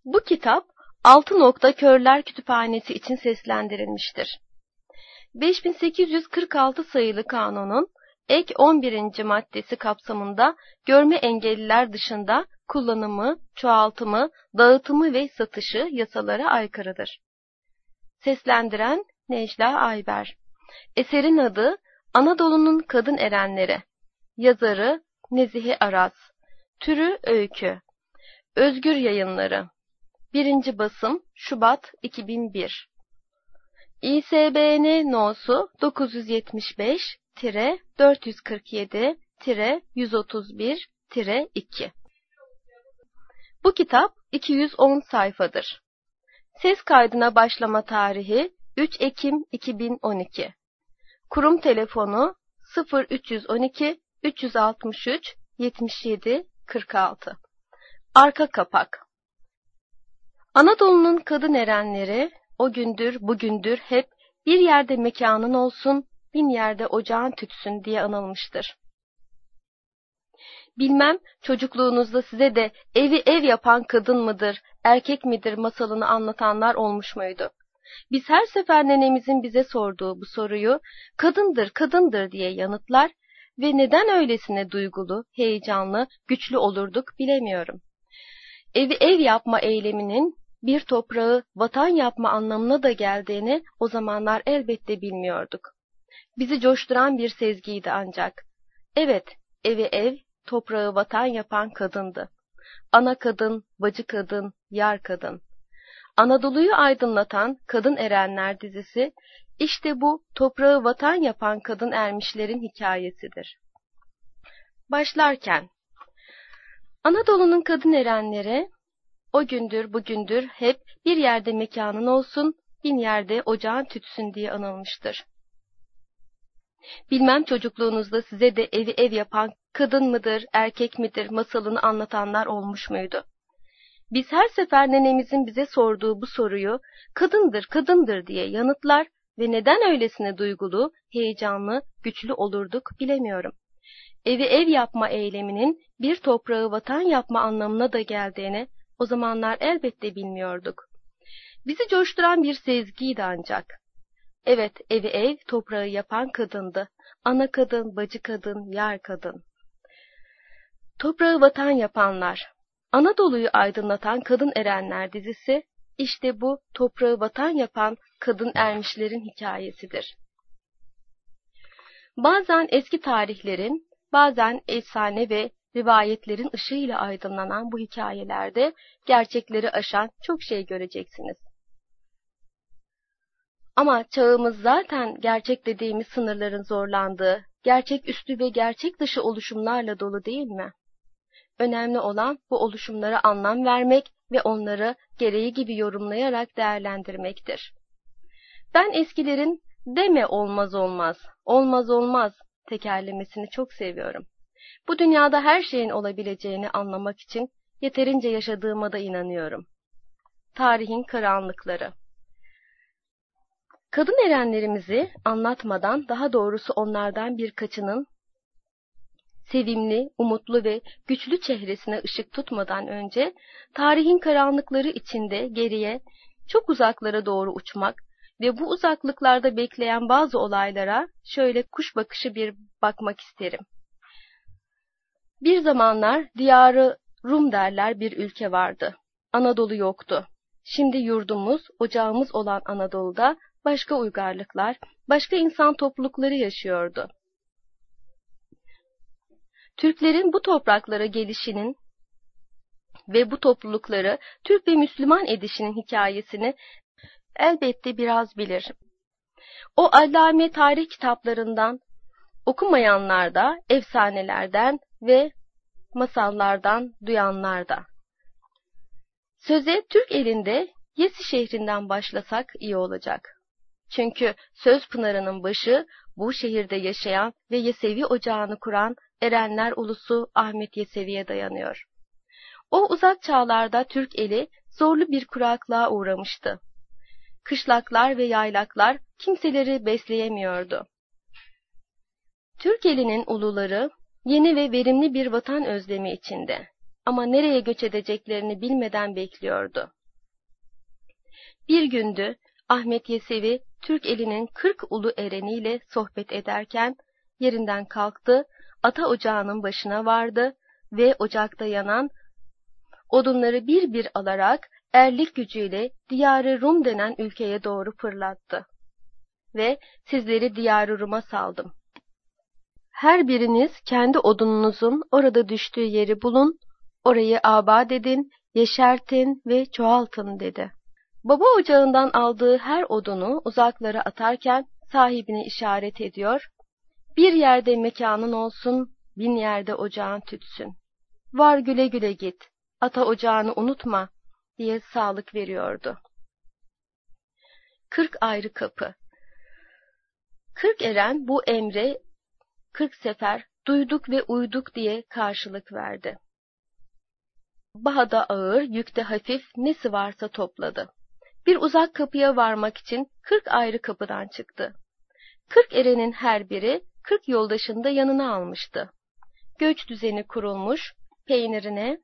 Bu kitap Altı Nokta Körler Kütüphanesi için seslendirilmiştir. 5846 sayılı kanunun ek 11. maddesi kapsamında görme engelliler dışında kullanımı, çoğaltımı, dağıtımı ve satışı yasalara aykırıdır. Seslendiren Necla Ayber. Eserin adı Anadolu'nun Kadın Erenleri. Yazarı Nezihe Aras. Türü öykü. Özgür Yayınları. 1. basım Şubat 2001. İSBN no'su 975-447-131-2. Bu kitap 210 sayfadır. Ses kaydına başlama tarihi 3 Ekim 2012. Kurum telefonu 0312 363 77 46. Arka kapak. Anadolu'nun kadın erenleri o gündür bugündür hep bir yerde mekanın olsun, bin yerde ocağın tütsün diye anılmıştır. Bilmem çocukluğunuzda size de evi ev yapan kadın mıdır, erkek midir masalını anlatanlar olmuş muydu? Biz her sefer nenemizin bize sorduğu bu soruyu kadındır, kadındır diye yanıtlar ve neden öylesine duygulu, heyecanlı, güçlü olurduk bilemiyorum. Evi ev yapma eyleminin bir toprağı vatan yapma anlamına da geldiğini o zamanlar elbette bilmiyorduk. Bizi coşturan bir sezgiydi ancak. Evet, evi ev, toprağı vatan yapan kadındı. Ana kadın, bacı kadın, yar kadın. Anadolu'yu aydınlatan Kadın Erenler dizisi, işte bu toprağı vatan yapan kadın ermişlerin hikayesidir. Başlarken, Anadolu'nun kadın erenleri, o gündür bugündür hep bir yerde mekanın olsun, bin yerde ocağın tütsün diye anılmıştır. Bilmem çocukluğunuzda size de evi ev yapan kadın mıdır, erkek midir masalını anlatanlar olmuş muydu? Biz her sefer nenemizin bize sorduğu bu soruyu kadındır, kadındır diye yanıtlar ve neden öylesine duygulu, heyecanlı, güçlü olurduk bilemiyorum. Evi ev yapma eyleminin bir toprağı vatan yapma anlamına da geldiğini o zamanlar elbette bilmiyorduk. Bizi coşturan bir sezgiydi ancak. Evet, evi ev, toprağı yapan kadındı. Ana kadın, bacı kadın, yar kadın. Toprağı vatan yapanlar, Anadolu'yu aydınlatan Kadın Erenler dizisi, işte bu toprağı vatan yapan kadın ermişlerin hikayesidir. Bazen eski tarihlerin, bazen efsane ve rivayetlerin ışığıyla aydınlanan bu hikayelerde gerçekleri aşan çok şey göreceksiniz. Ama çağımız zaten gerçek dediğimiz sınırların zorlandığı, gerçek üstü ve gerçek dışı oluşumlarla dolu değil mi? Önemli olan bu oluşumlara anlam vermek ve onları gereği gibi yorumlayarak değerlendirmektir. Ben eskilerin deme olmaz olmaz, olmaz olmaz tekerlemesini çok seviyorum. Bu dünyada her şeyin olabileceğini anlamak için yeterince yaşadığıma da inanıyorum. Tarihin karanlıkları. Kadın erenlerimizi anlatmadan, daha doğrusu onlardan birkaçının sevimli, umutlu ve güçlü çehresine ışık tutmadan önce, tarihin karanlıkları içinde geriye, çok uzaklara doğru uçmak ve bu uzaklıklarda bekleyen bazı olaylara şöyle kuş bakışı bir bakmak isterim. Bir zamanlar diyarı Rum derler bir ülke vardı. Anadolu yoktu. Şimdi yurdumuz, ocağımız olan Anadolu'da başka uygarlıklar, başka insan toplulukları yaşıyordu. Türklerin bu topraklara gelişinin ve bu toplulukları Türk ve Müslüman edişinin hikayesini elbette biraz bilir. O allame tarih kitaplarından okumayanlar da efsanelerden ve masallardan duyanlar da. Söze Türk elinde Yesi şehrinden başlasak iyi olacak. Çünkü söz pınarının başı bu şehirde yaşayan ve Yesevi ocağını kuran Erenler ulusu Ahmet Yesevi'ye dayanıyor. O uzak çağlarda Türk eli zorlu bir kuraklığa uğramıştı. Kışlaklar ve yaylaklar kimseleri besleyemiyordu. Türk elinin uluları yeni ve verimli bir vatan özlemi içinde. ama nereye göç edeceklerini bilmeden bekliyordu. Bir gündü Ahmet Yesevi Türk elinin 40 ulu ereniyle sohbet ederken yerinden kalktı, ata ocağının başına vardı ve ocakta yanan odunları bir bir alarak erlik gücüyle Diyar-ı Rum denen ülkeye doğru fırlattı. Ve sizleri Diyar-ı Rum'a saldım. Her biriniz kendi odununuzun orada düştüğü yeri bulun, orayı abad edin, yeşertin ve çoğaltın dedi. Baba ocağından aldığı her odunu uzaklara atarken sahibine işaret ediyor, bir yerde mekanın olsun, 1000 yerde ocağın tütsün. Var güle güle git, ata ocağını unutma diye sağlık veriyordu. 40 ayrı kapı. 40 eren bu emre 40 sefer duyduk ve uyduk diye karşılık verdi. Bahada ağır, yükte hafif nesi varsa topladı. Bir uzak kapıya varmak için 40 ayrı kapıdan çıktı. 40 erenin her biri 40 yoldaşını da yanına almıştı. Göç düzeni kurulmuş, peynirine,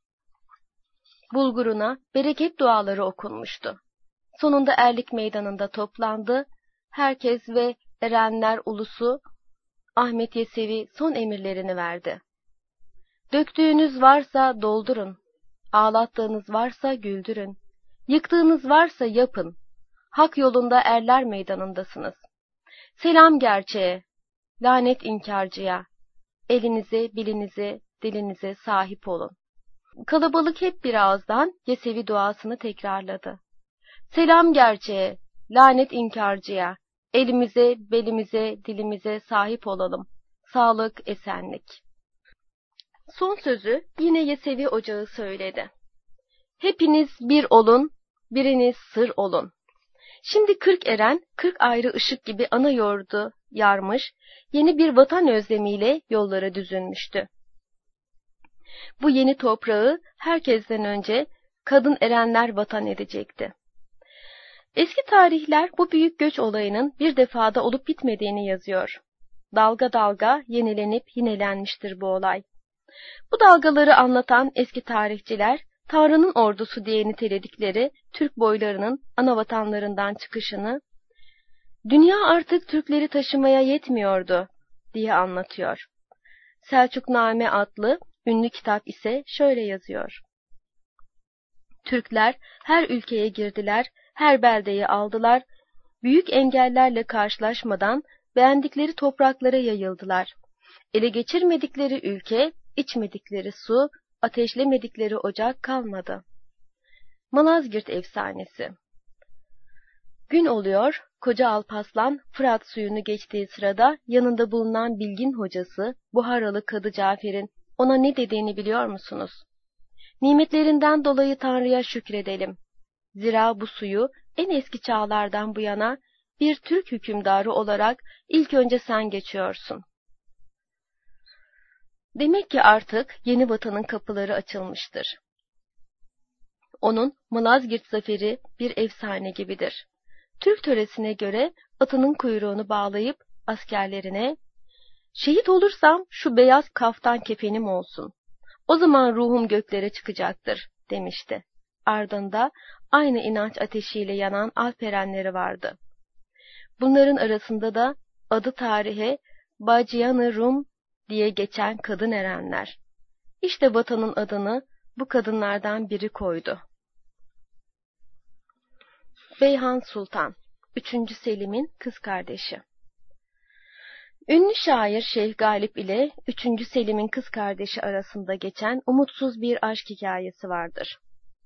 bulguruna bereket duaları okunmuştu. Sonunda erlik meydanında toplandı. Herkes ve erenler ulusu Ahmet Yesevi son emirlerini verdi. Döktüğünüz varsa doldurun, ağlattığınız varsa güldürün, yıktığınız varsa yapın. Hak yolunda erler meydanındasınız. Selam gerçeğe, lanet inkarcıya, elinize, bilinize, dilinize sahip olun. Kalabalık hep bir ağızdan Yesevi duasını tekrarladı. Selam gerçeğe, lanet inkarcıya, elimize, belimize, dilimize sahip olalım. Sağlık, esenlik. Son sözü yine Yesevi ocağı söyledi. Hepiniz bir olun, biriniz sır olun. Şimdi 40 eren 40 ayrı ışık gibi ana yurdu yarmış, yeni bir vatan özlemiyle yollara düzülmüştü. Bu yeni toprağı herkesten önce kadın erenler vatan edecekti. Eski tarihler bu büyük göç olayının bir defada olup bitmediğini yazıyor. Dalga dalga yenilenip yinelenmiştir bu olay. Bu dalgaları anlatan eski tarihçiler, Tanrı'nın ordusu diye niteledikleri Türk boylarının ana vatanlarından çıkışını, dünya artık Türkleri taşımaya yetmiyordu diye anlatıyor. Selçukname adlı ünlü kitap ise şöyle yazıyor. Türkler her ülkeye girdiler, her beldeyi aldılar, büyük engellerle karşılaşmadan beğendikleri topraklara yayıldılar. Ele geçirmedikleri ülke, içmedikleri su, ateşlemedikleri ocak kalmadı. Malazgirt efsanesi. Gün oluyor, koca Alparslan Fırat suyunu geçtiği sırada yanında bulunan bilgin hocası Buharalı Kadı Cafer'in ona ne dediğini biliyor musunuz? Nimetlerinden dolayı Tanrı'ya şükredelim. Zira bu suyu en eski çağlardan bu yana bir Türk hükümdarı olarak ilk önce sen geçiyorsun. Demek ki artık yeni vatanın kapıları açılmıştır. Onun Malazgirt zaferi bir efsane gibidir. Türk töresine göre atının kuyruğunu bağlayıp askerlerine, "Şehit olursam şu beyaz kaftan kefenim olsun. O zaman ruhum göklere çıkacaktır," demişti. Ardında aynı inanç ateşiyle yanan alperenleri vardı. Bunların arasında da adı tarihe Bacıyan-ı Rum diye geçen kadın erenler. İşte vatanın adını bu kadınlardan biri koydu. Beyhan Sultan, 3. Selim'in kız kardeşi. Ünlü şair Şeyh Galip ile 3. Selim'in kız kardeşi arasında geçen umutsuz bir aşk hikayesi vardır.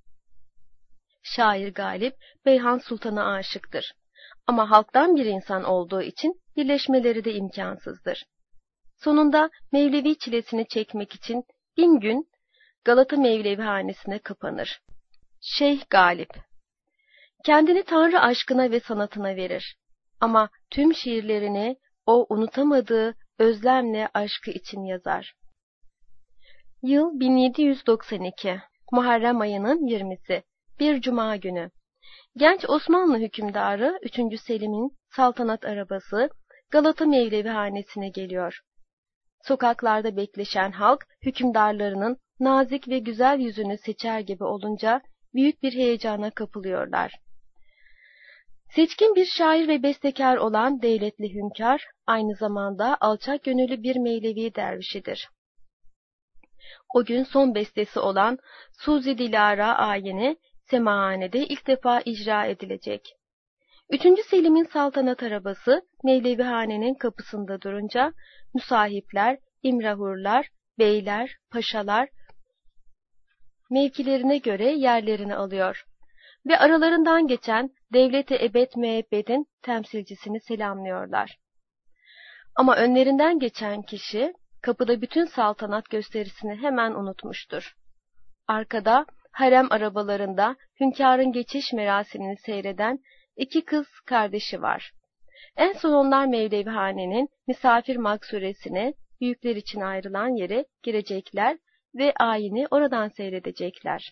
Şair Galip, Beyhan Sultan'a aşıktır. Ama halktan bir insan olduğu için birleşmeleri de imkansızdır. Sonunda Mevlevi çilesini çekmek için 1000 gün Galata Mevlevihanesine kapanır. Şeyh Galip kendini Tanrı aşkına ve sanatına verir. Ama tüm şiirlerini o unutamadığı özlemle aşkı için yazar. Yıl 1792. Muharrem ayının 20'si. Bir cuma günü. Genç Osmanlı hükümdarı 3. Selim'in saltanat arabası Galata Mevlevihanesine geliyor. Sokaklarda bekleşen halk hükümdarlarının nazik ve güzel yüzünü seçer gibi olunca büyük bir heyecana kapılıyorlar. Seçkin bir şair ve bestekar olan devletli hünkâr, aynı zamanda alçak gönüllü bir Mevlevi dervişidir. O gün son bestesi olan Suzi Dilara ayini Semahane'de ilk defa icra edilecek. 3. Selim'in saltanat arabası Mevlevihane'nin kapısında durunca müsahipler, imrahurlar, beyler, paşalar mevkilerine göre yerlerini alıyor ve aralarından geçen devlet-i ebed müebbedin temsilcisini selamlıyorlar. Ama önlerinden geçen kişi kapıda bütün saltanat gösterisini hemen unutmuştur. Arkada harem arabalarında hünkârın geçiş merasimini seyreden 2 kız kardeşi var. En son onlar Mevlevihane'nin misafir maksuresine, büyükler için ayrılan yere girecekler ve ayini oradan seyredecekler.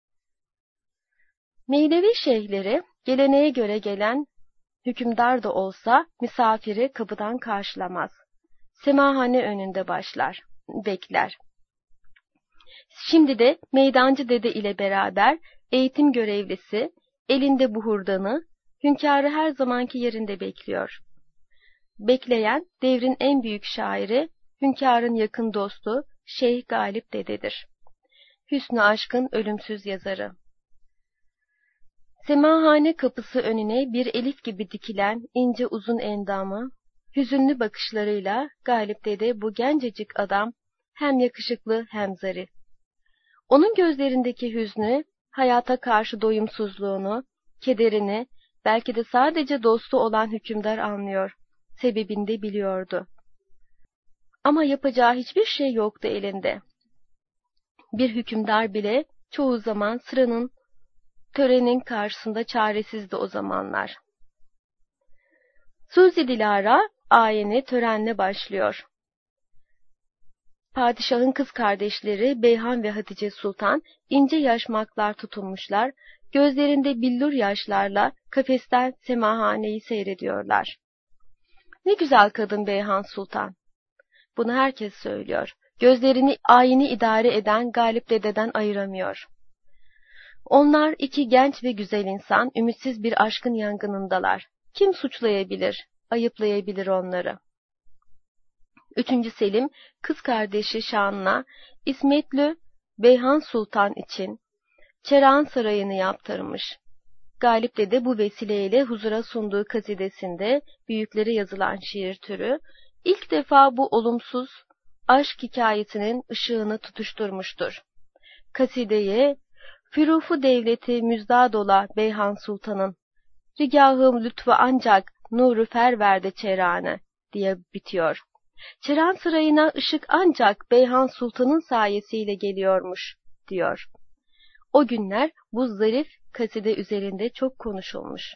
Mevlevi şeyhleri geleneğe göre gelen hükümdar da olsa misafiri kapıdan karşılamaz. Semahane önünde bekler. Şimdi de meydancı dede ile beraber eğitim görevlisi, elinde buhurdanı, hünkârı her zamanki yerinde bekliyor. Bekleyen devrin en büyük şairi, hünkârın yakın dostu Şeyh Galip dededir. Hüsnü Aşk'ın ölümsüz yazarı. Semahane kapısı önüne bir elif gibi dikilen ince uzun endamı, hüzünlü bakışlarıyla Galip dede bu gencecik adam hem yakışıklı hem zarif. Onun gözlerindeki hüznü, hayata karşı doyumsuzluğunu, kederini belki de sadece dostu olan hükümdar anlıyor, sebebini de biliyordu. Ama yapacağı hiçbir şey yoktu elinde. Bir hükümdar bile çoğu zaman törenin karşısında çaresizdi o zamanlar. Suzi Dilara ayini törenle başlıyor. Padişahın kız kardeşleri Beyhan ve Hatice Sultan ince yaşmaklar tutulmuşlar, gözlerinde billur yaşlarla kafesten semahaneyi seyrediyorlar. Ne güzel kadın Beyhan Sultan. Bunu herkes söylüyor. Gözlerini ayini idare eden Galip dededen ayıramıyor. Onlar 2 genç ve güzel insan ümitsiz bir aşkın yangınındalar. Kim suçlayabilir, ayıplayabilir onları? 3. Selim, kız kardeşi Şan'la İsmetlü Beyhan Sultan için Çerağan Sarayı'nı yaptırmış. Galip dede bu vesileyle huzura sunduğu kasidesinde büyüklere yazılan şiir türü ilk defa bu olumsuz aşk hikayesinin ışığını tutuşturmuştur. Kasideye Fürufu devleti müzdad ola Beyhan Sultan'ın rigahım lütfu ancak nuru ferverde çerane diye bitiyor. Çerağan Sarayı'na ışık ancak Beyhan Sultan'ın sayesiyle geliyormuş diyor. O günler bu zarif kaside üzerinde çok konuşulmuş.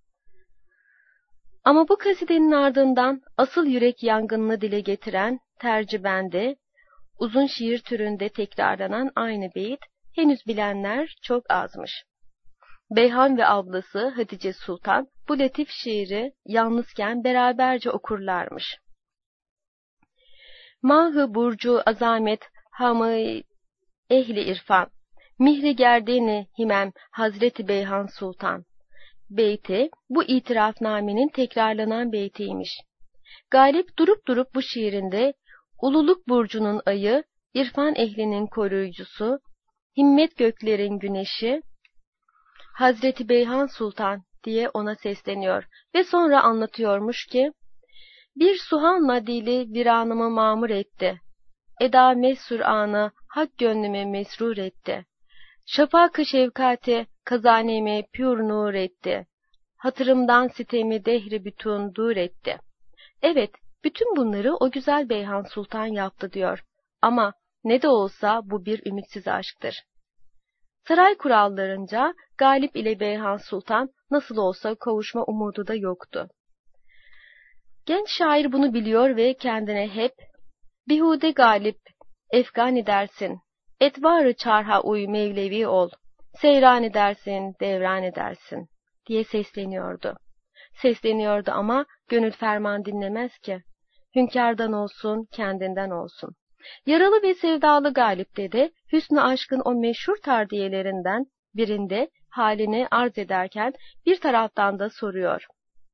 Ama bu kasidenin ardından asıl yürek yangınını dile getiren tercibende, uzun şiir türünde tekrarlanan aynı beyit henüz bilenler çok azmış. Beyhan ve ablası Hatice Sultan bu latif şiiri yalnızken beraberce okurlarmış. Mahı burcu azamet hamı ehli irfan, mihri gerdeni himem Hazreti Beyhan Sultan. Beyti bu itirafnamenin tekrarlanan beytiymiş. Galip durup bu şiirinde ululuk burcunun ayı, irfan ehlinin koruyucusu, himmet göklerin güneşi, Hazreti Beyhan Sultan diye ona sesleniyor ve sonra anlatıyormuş ki, bir suhanla dili viranımı mamur etti, eda mesur anı hak gönlümü mesrur etti, şafak-ı şefkati kazanemi pür nur etti, hatırımdan sitemi dehri bütün dur etti. Evet, bütün bunları o güzel Beyhan Sultan yaptı diyor. Ama ne de olsa bu bir ümitsiz aşktır. Saray kurallarınca Galip ile Beyhan Sultan nasıl olsa kavuşma umudu da yoktu. Genç şair bunu biliyor ve kendine hep "Bihude Galip, efgan edersin, etvarı çarha uy Mevlevi ol, seyran edersin, devran edersin" diye sesleniyordu. Ama gönül ferman dinlemez ki. Hünkârdan olsun, kendinden olsun. Yaralı ve sevdalı Galip Dede, Hüsnü Aşk'ın o meşhur tardiyelerinden birinde halini arz ederken bir taraftan da soruyor.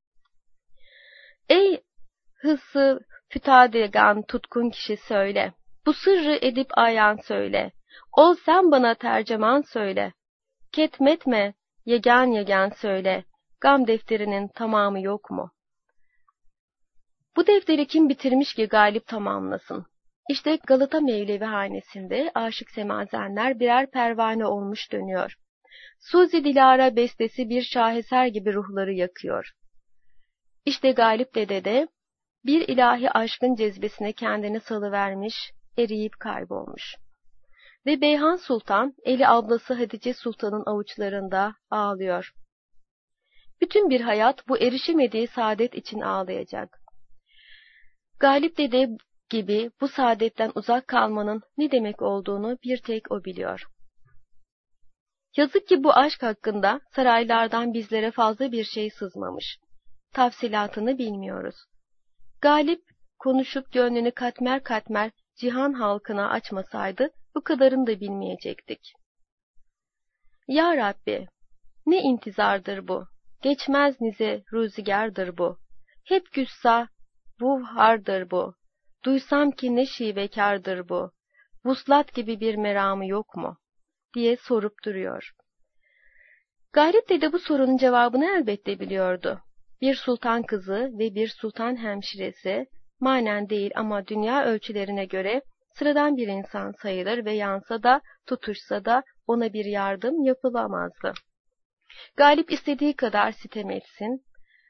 Ey hısı fütadegan tutkun kişi söyle, bu sırrı edip ayan söyle, ol sen bana tercüman söyle, ketmetme yegan yegan söyle, gam defterinin tamamı yok mu? Bu defteri kim bitirmiş ki Galip tamamlasın? İşte Galata Mevlevihanesi'nde aşık semazenler birer pervane olmuş dönüyor. Suzi Dilara bestesi bir şaheser gibi ruhları yakıyor. İşte Galip Dede de bir ilahi aşkın cezbesine kendini salıvermiş, eriyip kaybolmuş. Ve Beyhan Sultan, eli ablası Hatice Sultan'ın avuçlarında ağlıyor. Bütün bir hayat bu erişemediği saadet için ağlayacak. Galip Dede gibi bu saadetten uzak kalmanın ne demek olduğunu bir tek o biliyor. Yazık ki bu aşk hakkında saraylardan bizlere fazla bir şey sızmamış. Tafsilatını bilmiyoruz. Galip konuşup gönlünü katmer katmer cihan halkına açmasaydı bu kadarını da bilmeyecektik. Ya Rabbi, ne intizardır bu, geçmez nize rüzgardır bu, hep güssa bu hardır bu, duysam ki ne şivekârdır bu, vuslat gibi bir meramı yok mu, diye sorup duruyor. Galip Dede bu sorunun cevabını elbette biliyordu. Bir sultan kızı ve bir sultan hemşiresi, manen değil ama dünya ölçülerine göre sıradan bir insan sayılır ve yansa da tutuşsa da ona bir yardım yapılamazdı. Galip istediği kadar sitem etsin.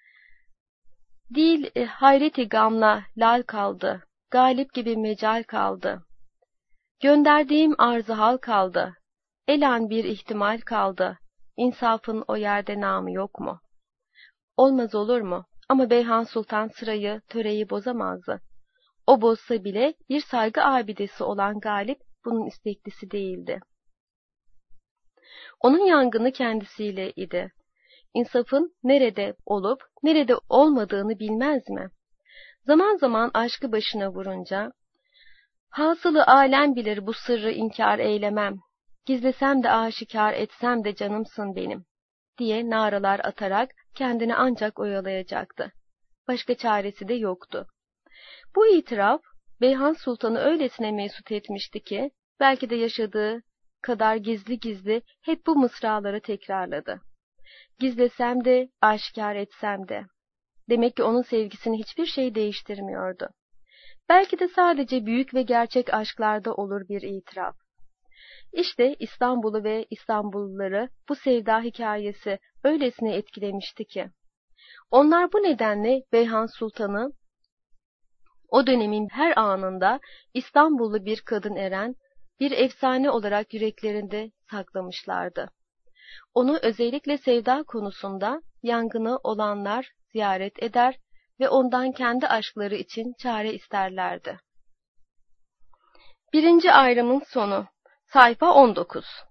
Dil hayreti gamla lal kaldı, Galip gibi mecal kaldı. Gönderdiğim arzı hal kaldı, elan bir ihtimal kaldı, insafın o yerde namı yok mu? Olmaz olur mu? Ama Beyhan Sultan sırayı, töreyi bozamazdı. O bozsa bile bir saygı abidesi olan Galip bunun isteklisi değildi. Onun yangını kendisiyle idi. İnsafın nerede olup nerede olmadığını bilmez mi? Zaman zaman aşkı başına vurunca, hasılı alem bilir bu sırrı inkar eylemem, gizlesem de aşikar etsem de canımsın benim, diye naralar atarak kendini ancak oyalayacaktı. Başka çaresi de yoktu. Bu itiraf, Beyhan Sultan'ı öylesine mesut etmişti ki, belki de yaşadığı kadar gizli gizli hep bu mısraları tekrarladı. Gizlesem de, aşikar etsem de. Demek ki onun sevgisini hiçbir şey değiştirmiyordu. Belki de sadece büyük ve gerçek aşklarda olur bir itiraf. İşte İstanbul'u ve İstanbulluları bu sevda hikayesi öylesine etkilemişti ki. Onlar bu nedenle Beyhan Sultan'ı o dönemin her anında İstanbullu bir kadın eren, bir efsane olarak yüreklerinde saklamışlardı. Onu özellikle sevda konusunda yangını olanlar ziyaret eder ve ondan kendi aşkları için çare isterlerdi. Birinci ayrımın sonu. Sayfa 19.